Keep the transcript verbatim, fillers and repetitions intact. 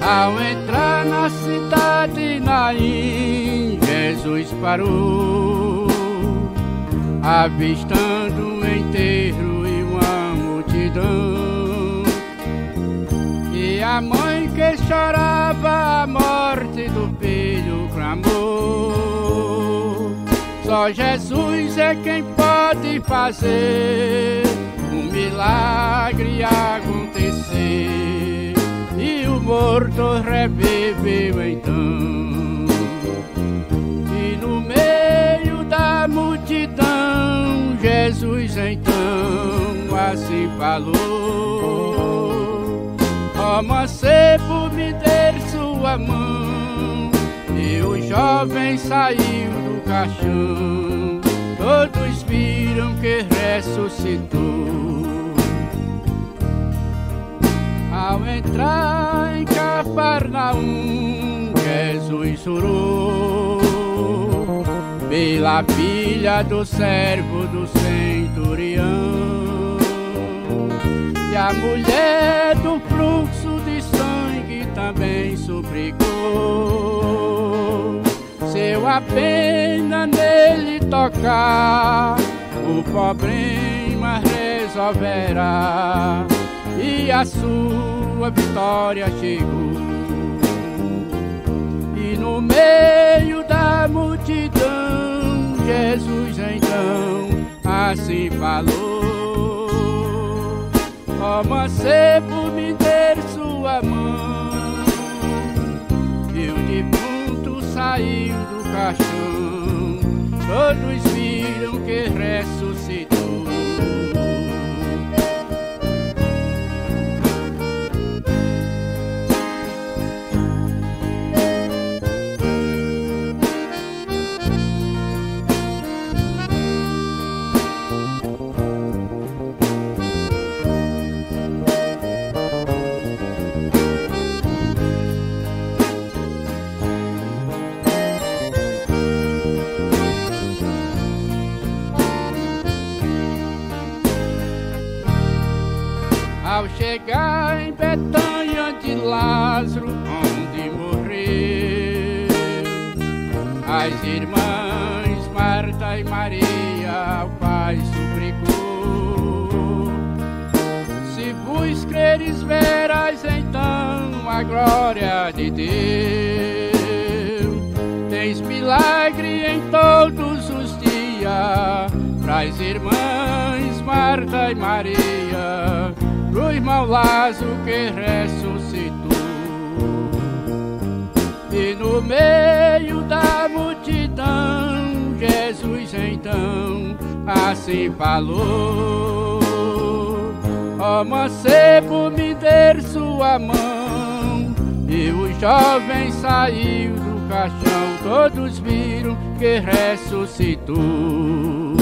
Ao entrar na cidade de Naim, Jesus parou, avistando um enterro e uma multidão. E a mãe que chorava a morte do filho clamou: só Jesus é quem pode fazer um milagre acontecer. E o morto reviveu então. E no meio da multidão, Jesus então assim falou: ó mancebo, me dê sua mão. E o jovem saiu do caixão, todos viram que ressuscitou. Ao entrar em Cafarnaum, Jesus orou pela filha do servo do centurião. E a mulher do fluxo de sangue também suplicou: se eu apenas nele tocar, o problema resolverá. E a sua vitória chegou. E no meio da multidão, Jesus então assim falou: ó mancebo, me dê sua mão. E o defunto saiu do caixão, todos viram que ressuscitou. Ao chegar em Betânia de Lázaro, onde morreu, as irmãs Marta e Maria ao Pai suplicou: se vos creres, verás então a glória de Deus. Tens milagre em todos os dias, pras irmãs Marta e Maria, pro irmão Lázaro que ressuscitou. E no meio da multidão, Jesus então assim falou: ó mancebo, me dê sua mão. E o jovem saiu do caixão, todos viram que ressuscitou.